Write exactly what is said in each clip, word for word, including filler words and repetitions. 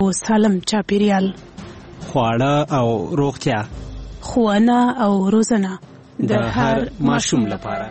سالم چاپیریال، خواړه او روغتیا، ښوونه او روزنه د هر ماشوم لپاره.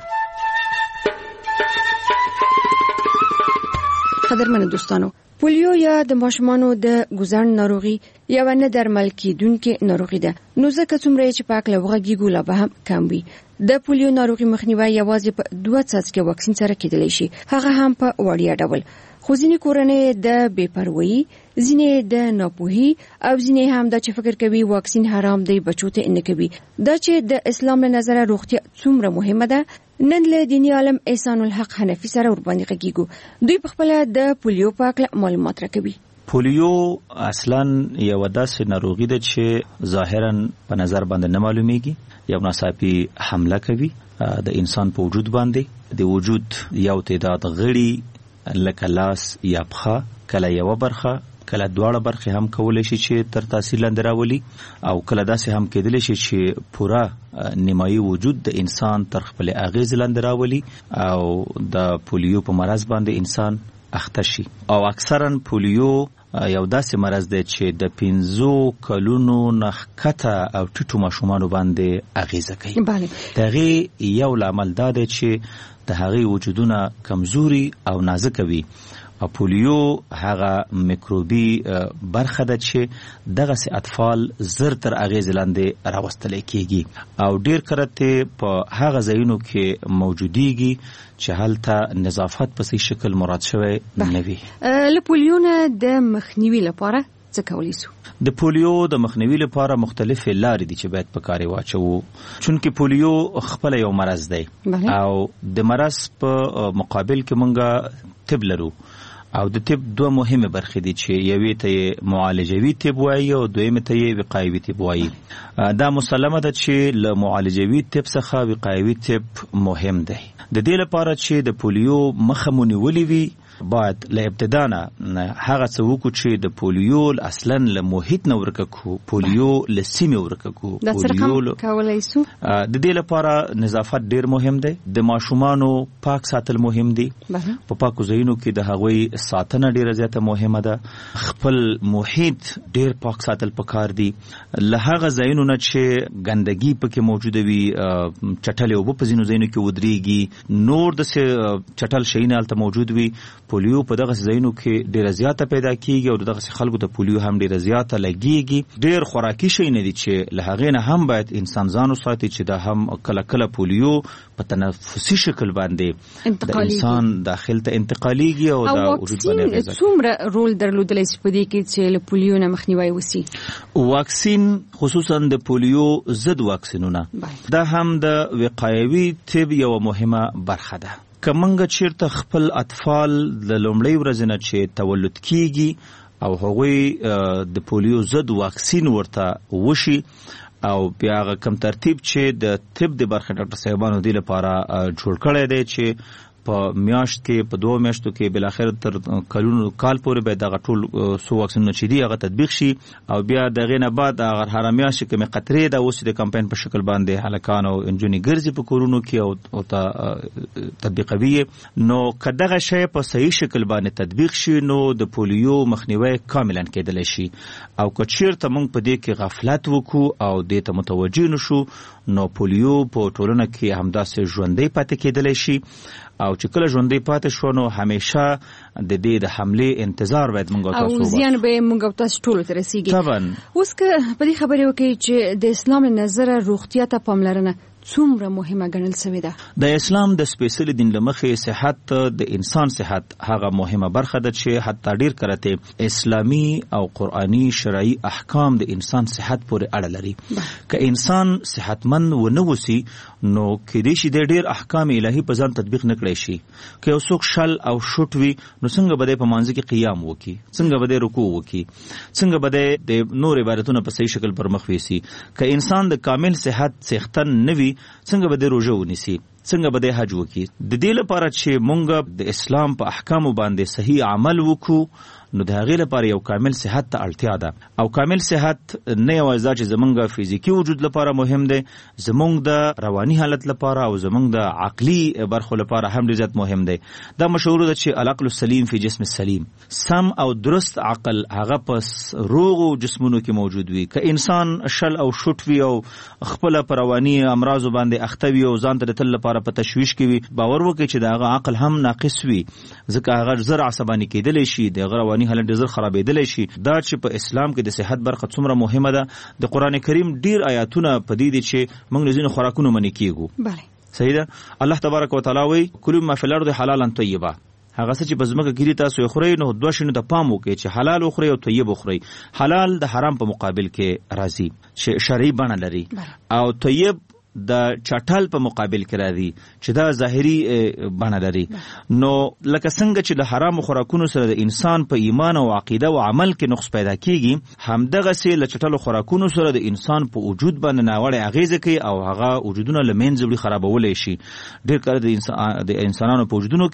قدرمن دوستانو، پولیو یا د ماشومانو د ګوزن ناروغي یو نه درمل کیدونکې ناروغي ده، نو ځکه څومره چې پاک لوغږیږو لا به هم کم وي. د پولیو ناروغي مخنیوي یوازې په دوه څاڅکي واکسین سره کېدلی شي، هغه هم په وړیا ډول. خو ځینې کورنۍ د بې پروایي، ځینې د ناپوهي او ځینې هم د چې فکر کوي واکسین حرام دی، بچو ته نه کوي. دا چې د اسلام له نظره روغتیا څومره مهمه ده، نن له دیني عالم احسان الحق حنفي سره ور باندې غږیږو. دوی په خپل د پولیو په اړه معلومات راکوي. پولیو اصلا یو داسې ناروغي ده چې ظاهرا په نظر باندې نه معلومیږي، یو ناڅاپي حمله کوي د انسان په وجود باندې. د وجود یو تعداد غړي لکه لاس یا پښه، کله یو برخه کله دواړه برخې هم کولای شي چې تر تاثیر لاندې راولي، او کله داسې هم کېدلی شي چې پوره نیمایي وجود د انسان تر خپل اغیز لاندې راولي او د پولیو په مرض باندې انسان اخته شي. او اکثرا پولیو یو داسې مرض دی چې د پنځو کلونو نه ښکته او ټیټو ماشومانو باندې اغیزه کوي. دغه یو لامل دا دی چې د هغې وجودونه کمزوري او نازک وي. پولیو هغه میکروبي برخه ده چې دغه سي اطفال زر تر اغیز لاندې راوستل کیږي او ډیر کرته په هغه ځایونو کې موجوديږي چې هلته نظافت په صحیح شکل مراد شوی نه وي. له پولیو نه د مخنیوي لپاره څه کولی شو؟ د پولیو د مخنیوي لپاره مختلفې لارې دي چې باید په کار واچو، چونکه پولیو خپل یو مرض دی او د مرض په مقابل کې مونږه طب لرو، او د طب دوه مهمه برخې دي چې یوې ته معالجوي طب وایي او دویمه ته وقایوي طب وایي. دا مسلمه ده چې له معالجوي طب څخه وقایوي طب مهم دی. د دې لپاره چې د پولیو مخه مونیولې وي، باید له ابتدا نه هغه څه وکړو چې د پولیو اصلا له محیط نه ورککو، پولیو له سیمې ورککو. دا څرګند کولای شو. د دې لپاره نظافت ډیر مهم دی، د ماشومانو پاک ساتل مهم دي، په پاکو ځایونو کې د هغوی ساتنه ډیره زیاته مهمه ده، خپل محیط ډیر پاک ساتل پکار دي. له هغه ځایونو نه چې ګندګي پکې موجوده وي، چټلې اوبه په ځینو ځایونو کې ودرېږي، نور د چټل شیونه هلته موجود وي، پولیو په دغه ځایونو کې ډیره زیاته پیدا کیږي او دغه خلکو ته پولیو هم ډیره زیاته لګیږي. ډیر خوراکي شي نه دي چې له هغې نه هم باید انسان ځان وساتي چې دا هم کله کله پولیو په تنفسي شکل باندې د انسان داخل ته انتقالیږي او دا وجود باندې اغیزه کوي. څومره رول درلودلی شي په دې کې چې له پولیو نه مخنیوي وشي؟ واکسین خصوصا د پولیو ضد واکسینونه دا هم د وقایوي طب یو مهمه برخه ده. کمنګ چیرته خپل اطفال د لومړی ورځ نه چې تولد کیږي او هغوی د پولیو ضد واکسین ورته وشي او بیا هغه کم ترتیب چې د طب د برخې ډاکټر صاحبانو دی لپاره جوړ کړی دی چې په میاشت کې په دوه میاشتو کې بل اخر تر کلونو کال پورې به دغه ټول سو واکسینونه چې دی هغه تطبیق شي او بیا دغه نه بعد هغه هر میاشت کې مې قطرې د اوس د کمپاین په شکل باندې هلکان او انجونی ګرځي په کورونو کې او ته تطبیقوي. نو کداغه شی په صحیح شکل باندې تطبیق شي نو د پولیو مخنیوي کاملا کېدلی شي. او کچیرته موږ په دې کې غفلت وکړو او دې ته متوجه نشو نو پولیو په ټولنه کې همداسې ژوندۍ پاتې کېدلی شي او چې کله ژوندۍ پاتې شو نو همیشه د دې د حمله انتظار باید موږ تاسو او زیان به موږ تاسو ټول ته رسیږي. طبعا اوس که په دې خبرې وکړي چې د اسلام نظر روغتیا ته پاملرنه څومره مهمه ګڼل شوې ده؟ د اسلام د سپیشل دین لمخې صحت د انسان صحت هغه مهمه برخه ده چې حتی ډیر کرته اسلامي او قرآني شرعي احکام د انسان صحت پورې اړه لري. که انسان صحتمند و نه وسی نو کې دې شي د ډیر احکام الهي په ځان تطبیق نه کړی شي. که یو څوک شل او شوټ وي نو څنګه به په مانځ کې قیام وکي، څنګه به رکوع وکي، څنګه به د نور عبادتونو په صحیح شکل پر مخ ويسي. که انسان د کامل صحت څښتن نه وي څنګه به د روزه ونیسي، څنګه به د حج وکي. د دې لپاره چې مونږ د اسلام په احکامو باندې صحیح عمل وکړو نو د هغې لپاره یو کامل صحت ته اړتیا ده او کامل صحت نه یوازې چې زمونږ فزیکی وجود لپاره مهم دی، زمونږ د رواني حالت لپاره او زمونږ د عقلي برخو لپاره هم ډېر زیات مهم دی. دا مشهور ده چې العقل السلیم فی جسم السلیم، سم او درست عقل هغه په روغو جسمونو کې موجود وي. که انسان شل او شوټ وي او خپل په رواني امراضو باندې اخته وي او ځان ته د تل لپاره په تشویش کې وي، باور وکړئ چې د هغه عقل هم ناقص وي، ځکه هغه زر عصباني کېدلی شي، د هغه رواني حالت ډېر زر خرابېدلی شي. دا چې په اسلام کې د صحت برخه څومره مهمه ده، د قرآن کریم ډېر آیاتونه په دې دي چې موږ له ځینو خوراکونو منع کېږو. بله صحیح ده. الله تبارک وتعالی وایي کلوا ما فی الارض حلالا طیبا، هغه څه چې په ځمکه کې دي تاسو یې خورئ، نو دوه شیانو ته پام وکړئ چې حلال وخورئ او طیب وخورئ. حلال د حرام په مقابل کې راځي چې شرعي بڼه لري، او طیب د چټل په مقابل کې راځي چې دا ظاهري بڼه لري. نو لکه څنګه چې د حرام خوراکونو سره د انسان په ایمان او عقیده او عمل کې نقص پیدا کیږي، همدغه سي له چټلو خوراکونو سره د انسان په وجود باندې ناوړه اغیزه کوي او هغه وجودونه له منځه وړي، خرابولای شي. ډېر کله د انسان د انسانانو په وجودونو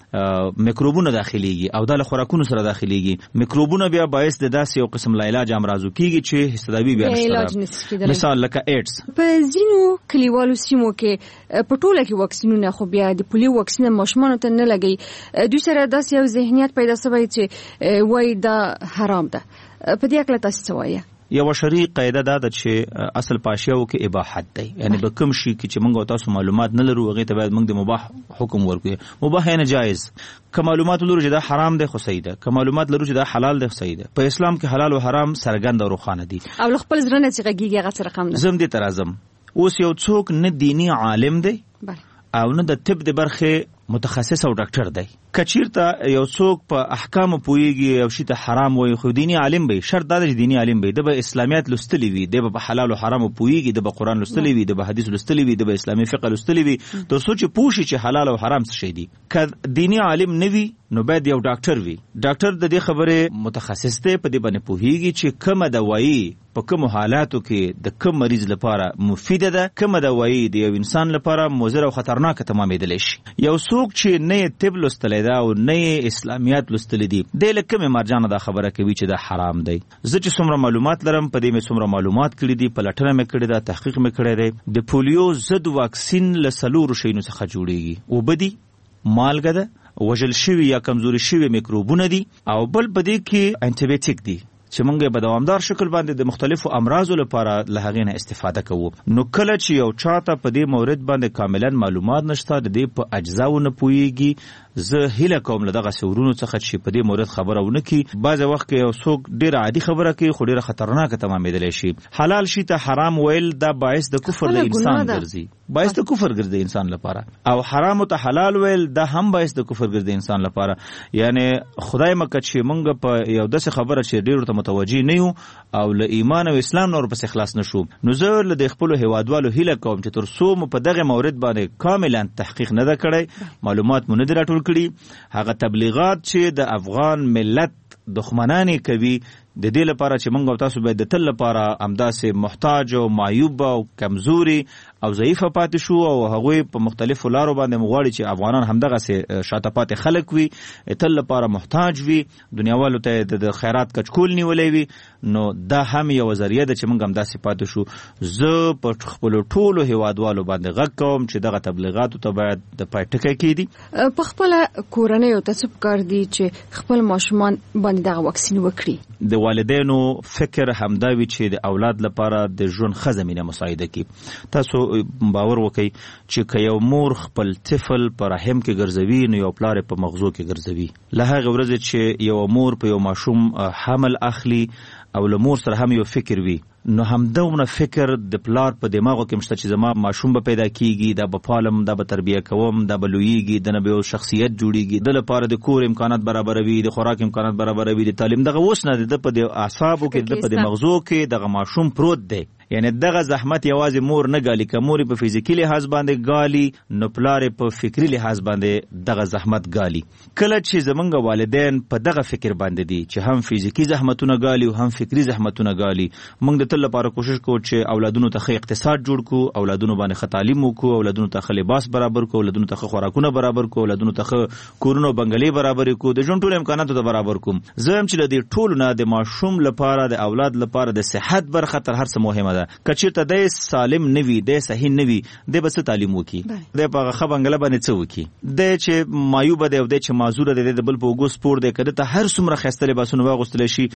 کې میکروبونه داخليږي او د خوراکونو سره داخليږي. میکروبونه بیا باعث د داسې یو قسم لا علاج امراضو کیږي چې حسابي بیا نشته. مثال لکه ایډز. په ځینو کلیوالو سیمو کې په ټوله کې واکسینونه خو بیا د پولیو واکسین ماشومانو ته نه لګي، دوی سره داسې یو ذهنیت پیدا شوی چې وای دا حرام ده. په دې اړه تاسو څه وایي؟ یو شرعي قاعده دا ده چې اصل پاشیاو کې اباحت دی، یعنی به کوم شي کې چې موږ تاسو معلومات نه لرو هغه ته باید موږ د مباح حکم ورکړو. مباح نه جایز. که معلومات لرو چې دا حرام دی خو صحیح ده، که معلومات لرو چې دا حلال دی خو صحیح ده. په اسلام کې حلال او حرام څرګند او روښانه دي او خپل ځرنه چې غږیږي هغه څه رقم نه. زم دې ترازم اوس یو څوک نه دینی عالم دی او نه د طب د برخه متخصص او ډاکټر دی. کچیرته یو څوک په احکام پوهیږي او شی ته حرام وایي خو دینی عالم به، شرط دا چې دینی عالم به د به اسلامیت لستلی وي، د به حلال او حرام پوهیږي، د به قران لستلی وي، د به حدیث لستلی وي، د به اسلامي فقه لستلی وي، د سوچ پوښي چې حلال او حرام څه شي دي. که دینی عالم نه وي نو باید یو ډاکټر وي. ډاکټر د دې خبره متخصص دی، په دې باندې پوهیږي چې کومه دوايي په کوم حالاتو کې د کوم مریض لپاره مفیده ده، کومه دوايي د یو انسان لپاره مضر او خطرناک تمامېدلی شي. یو څوک چې نه طب لستلی ده او نه اسلامیات لستلی دي، د لکه مرجانه دا خبره کوي چې دا حرام دی. زه چې څومره معلومات لرم په دې مې څومره معلومات کړي دي، پلټنه مې کړې ده، تحقیق مې کړی دی. د پولیو ضد واکسین له څلورو شیانو څخه جوړیږي. اوبه دي، مالګه ده، وژل شوي یا کمزوري شوي میکروبونه دي، او بل په دې کې انټي بایوټیک دي چې موږ په دوامدار شکل باندې د مختلفو امراضو لپاره له هغې نه استفاده کوو. نو کله چې یو چاته په دې مورد باندې کاملا معلومات نشته، د دې په اجزاو نه پوهیږي، زه هیله کوم له دغه سورونو څخه چې په دې مورد خبره ونه کړي. بعضې وخت کې یو څوک ډېره عادي خبره کوي خو ډېره خطرناکه تمامېدلی شي. حلال شي ته حرام ویل دا باعث د کفر د انسان ګرځي، باعث د کفر ګرځي انسان لپاره، او حرام ته حلال ویل دا هم باعث د کفر ګرځي انسان لپاره. یعنی خدای مکه چې موږ په یو داسې خبره چې ډېرو ته متوجه نه یو او له ایمان او اسلام نور پسې خلاص نشو، نو زه له د خپلو هیوادوالو هیله کوم چې تر څو مو په دغه مورد باندې کاملا تحقیق نه ده کړی، معلومات مو نه دي راټول کړي، هغه تبلیغات چې د افغان ملت دښمنانی کوي د دې لپاره چې موږ تاسو باید د تل لپاره همداسې محتاج او معیوب او کمزوري او ضعیفه پاتې شو، او هغوی په مختلفو لارو باندې مغواړي چې افغانان همدغسې شاته پاتې خلک وي، تل لپاره محتاج وي، دنیاوالو ته د خیرات کچکول نیولی وي. نو دا هم یو ذریعه ده چې موږ همداسې پاتې شو. زه په خپلو ټولو هیوادوالو باندې غږ کوم چې دغه تبلیغاتو ته باید د پای ټکی کېږدي. په خپله کورنیو ته څه پکار دي چې خپل ماشومان باندې دغه واکسین وکړي؟ د والدینو فکر همدا وي چې د اولاد لپاره د ژوند ښه زمینه مساعده کړي. تاسو باور وکئ چې که یو مور خپل طفل په رحم کې ګرځوي نو یو پلار په مغزو کې ګرځوي. له هغې ورځې چې یو مور په یو ماشوم حمل اخلي او له مور سره هم یو فکر وي، نو همدومره فکر د پلار په دماغو کې مشته چې زما ماشوم به پیدا کیږي، دا به پالم، دا به تربیه کوم، دا به لویږي، دنه به یو شخصیت جوړیږي، د لپاره د کور امکانات برابروي، د خوراک امکانات برابروي، د تعلیم دغه اوس نه د په د اعصابو کې د په د مغزو کې دغه ماشوم پروت دی. یعنی دغه زحمت یوازې مور نه ګالي، که مور په فزیکی لحاظ باندې ګالي نو پلار په فکری لحاظ باندې دغه زحمت ګالي. کله چې زمونږ والدین په دغه فکر باندې دي چې هم فزیکی زحمتونه ګالي او هم فکری زحمتونه ګالي، موږ د تل لپاره کوشش کوو چې اولادونو ته ښه اقتصاد جوړ کړو، اولادونو باندې ښه تعلیم وکړو، اولادونو ته ښه لباس برابر کړو، اولادونو ته ښه خوراکونه برابر کړو، اولادونو ته ښه کورونه او بنګلې برابر کړو، د ژوند ټول امکاناتو ته برابر کوم. زه هم چې د دې ټولو نه د ماشوم لپاره د اولاد لپاره د صحت برخه تر هر څه مهمه ده. که چېرته دی سالم نه وي، دی صحیح نه وي، دی به څه تعلیم وکړي؟ دی په هغه ښه بنګله باندې څه وکړي؟ دی چې مایوبه دی او دی چې معذوره دی، د بل په اوږو سپور دی، که ده ته هر څومره ښایسته لباسونه واغوستلی شي